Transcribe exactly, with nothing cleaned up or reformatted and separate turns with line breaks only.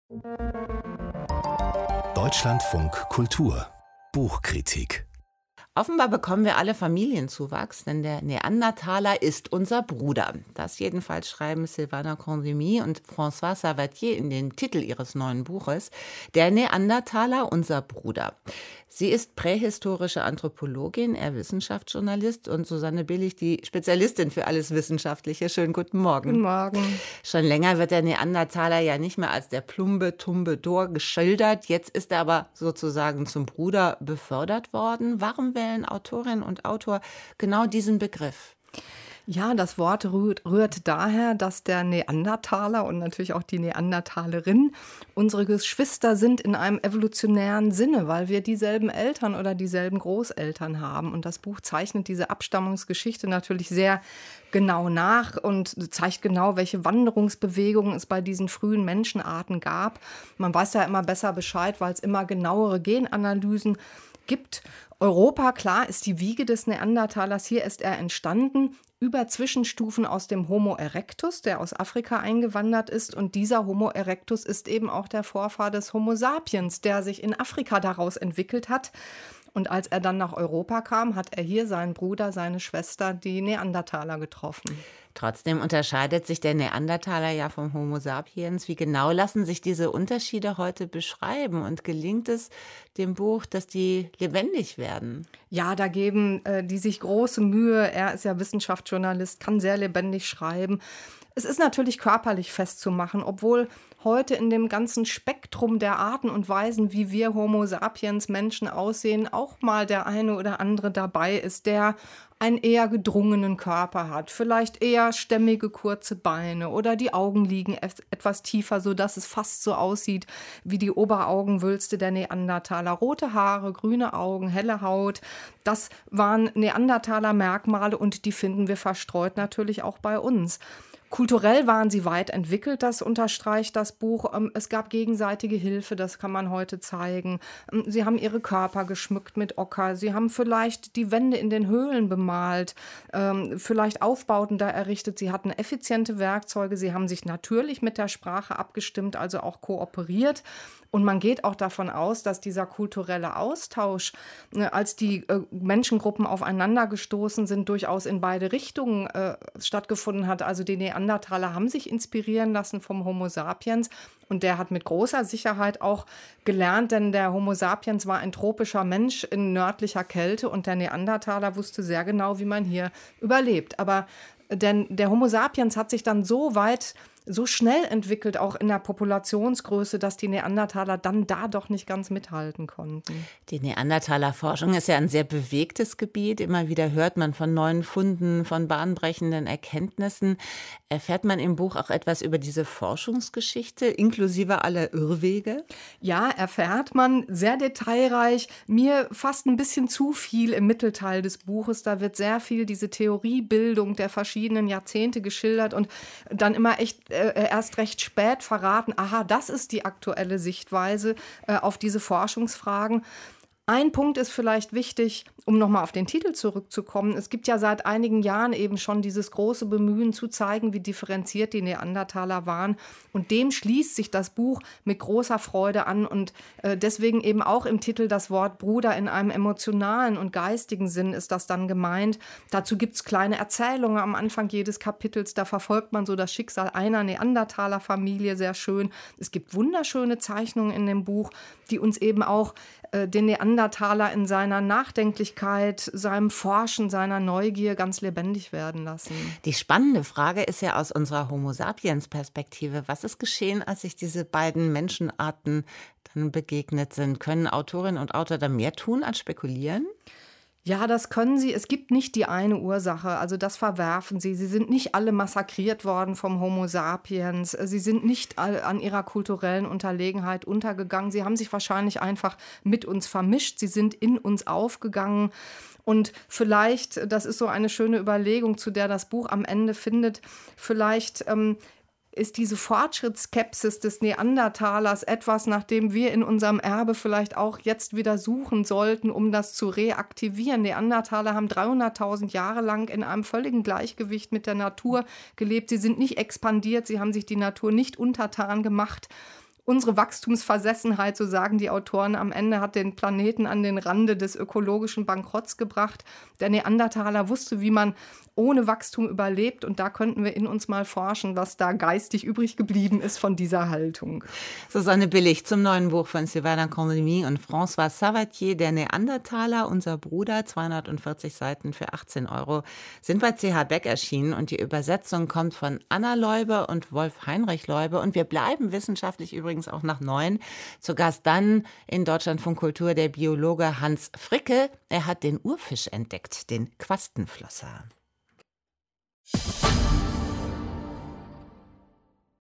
Deutschlandfunk Kultur Buchkritik.
Offenbar bekommen wir alle Familienzuwachs, denn der Neandertaler ist unser Bruder. Das jedenfalls schreiben Sylvana Condemy und François Savatier in den Titel ihres neuen Buches Der Neandertaler, unser Bruder. Sie ist prähistorische Anthropologin, er Wissenschaftsjournalist und Susanne Billig, die Spezialistin für alles Wissenschaftliche. Schönen guten Morgen.
Guten Morgen.
Schon länger wird der Neandertaler ja nicht mehr als der plumpe Tumbledor geschildert. Jetzt ist er aber sozusagen zum Bruder befördert worden. Warum wählen Autorinnen und Autor genau diesen Begriff?
Ja, das Wort rührt, rührt daher, dass der Neandertaler und natürlich auch die Neandertalerin unsere Geschwister sind in einem evolutionären Sinne, weil wir dieselben Eltern oder dieselben Großeltern haben. Und das Buch zeichnet diese Abstammungsgeschichte natürlich sehr genau nach und zeigt genau, welche Wanderungsbewegungen es bei diesen frühen Menschenarten gab. Man weiß ja immer besser Bescheid, weil es immer genauere Genanalysen gibt. Europa, klar, ist die Wiege des Neandertalers. Hier ist er entstanden über Zwischenstufen aus dem Homo erectus, der aus Afrika eingewandert ist. Und dieser Homo erectus ist eben auch der Vorfahr des Homo sapiens, der sich in Afrika daraus entwickelt hat. Und als er dann nach Europa kam, hat er hier seinen Bruder, seine Schwester, die Neandertaler, getroffen.
Trotzdem unterscheidet sich der Neandertaler ja vom Homo sapiens. Wie genau lassen sich diese Unterschiede heute beschreiben? Und gelingt es dem Buch, dass die lebendig werden?
Ja, da geben äh, die sich große Mühe. Er ist ja Wissenschaftsjournalist, kann sehr lebendig schreiben. Es ist natürlich körperlich festzumachen, obwohl heute in dem ganzen Spektrum der Arten und Weisen, wie wir Homo sapiens Menschen aussehen, auch mal der eine oder andere dabei ist, der einen eher gedrungenen Körper hat, vielleicht eher stämmige, kurze Beine oder die Augen liegen etwas tiefer, sodass es fast so aussieht wie die Oberaugenwülste der Neandertaler. Rote Haare, grüne Augen, helle Haut, das waren Neandertaler-Merkmale und die finden wir verstreut natürlich auch bei uns. Kulturell waren sie weit entwickelt, das unterstreicht das Buch. Es gab gegenseitige Hilfe, das kann man heute zeigen. Sie haben ihre Körper geschmückt mit Ocker. Sie haben vielleicht die Wände in den Höhlen bemalt, vielleicht Aufbauten da errichtet. Sie hatten effiziente Werkzeuge. Sie haben sich natürlich mit der Sprache abgestimmt, also auch kooperiert. Und man geht auch davon aus, dass dieser kulturelle Austausch, als die Menschengruppen aufeinander gestoßen sind, durchaus in beide Richtungen äh, stattgefunden hat. Also die Neandertaler haben sich inspirieren lassen vom Homo sapiens und der hat mit großer Sicherheit auch gelernt, denn der Homo sapiens war ein tropischer Mensch in nördlicher Kälte und der Neandertaler wusste sehr genau, wie man hier überlebt. Aber denn der Homo sapiens hat sich dann so weit so schnell entwickelt, auch in der Populationsgröße, dass die Neandertaler dann da doch nicht ganz mithalten konnten.
Die Neandertaler-Forschung ist ja ein sehr bewegtes Gebiet. Immer wieder hört man von neuen Funden, von bahnbrechenden Erkenntnissen. Erfährt man im Buch auch etwas über diese Forschungsgeschichte, inklusive aller Irrwege?
Ja, erfährt man, sehr detailreich. Mir fast ein bisschen zu viel im Mittelteil des Buches. Da wird sehr viel diese Theoriebildung der verschiedenen Jahrzehnte geschildert und dann immer echt Äh, erst recht spät verraten, aha, das ist die aktuelle Sichtweise äh, auf diese Forschungsfragen. Ein Punkt ist vielleicht wichtig, um nochmal auf den Titel zurückzukommen. Es gibt ja seit einigen Jahren eben schon dieses große Bemühen zu zeigen, wie differenziert die Neandertaler waren. Und dem schließt sich das Buch mit großer Freude an. Und äh, deswegen eben auch im Titel das Wort Bruder in einem emotionalen und geistigen Sinn ist das dann gemeint. Dazu gibt es kleine Erzählungen am Anfang jedes Kapitels. Da verfolgt man so das Schicksal einer Neandertaler-Familie sehr schön. Es gibt wunderschöne Zeichnungen in dem Buch, die uns eben auch äh, den Neandertaler in seiner Nachdenklichkeit, seinem Forschen, seiner Neugier ganz lebendig werden lassen.
Die spannende Frage ist ja aus unserer Homo sapiens-Perspektive, was ist geschehen, als sich diese beiden Menschenarten dann begegnet sind? Können Autorinnen und Autor da mehr tun als spekulieren?
Ja, das können sie. Es gibt nicht die eine Ursache. Also das verwerfen sie. Sie sind nicht alle massakriert worden vom Homo sapiens. Sie sind nicht an ihrer kulturellen Unterlegenheit untergegangen. Sie haben sich wahrscheinlich einfach mit uns vermischt. Sie sind in uns aufgegangen. Und vielleicht, das ist so eine schöne Überlegung, zu der das Buch am Ende findet, vielleicht ähm, ist diese Fortschrittsskepsis des Neandertalers etwas, nach dem wir in unserem Erbe vielleicht auch jetzt wieder suchen sollten, um das zu reaktivieren. Neandertaler haben dreihunderttausend Jahre lang in einem völligen Gleichgewicht mit der Natur gelebt. Sie sind nicht expandiert, sie haben sich die Natur nicht untertan gemacht. unsere Wachstumsversessenheit, so sagen die Autoren am Ende, hat den Planeten an den Rande des ökologischen Bankrotts gebracht. Der Neandertaler wusste, wie man ohne Wachstum überlebt. Und da könnten wir in uns mal forschen, was da geistig übrig geblieben ist von dieser Haltung.
Susanne Billig zum neuen Buch von Sylvain Condamine und François Savatier, Der Neandertaler, unser Bruder, zweihundertvierzig Seiten für achtzehn Euro, sind bei C H Beck erschienen. Und die Übersetzung kommt von Anna Leube und Wolf Heinrich Leube. Und wir bleiben wissenschaftlich übrigens auch nach neun. Zu Gast dann in Deutschlandfunk Kultur der Biologe Hans Fricke. Er hat den Urfisch entdeckt, den Quastenflosser.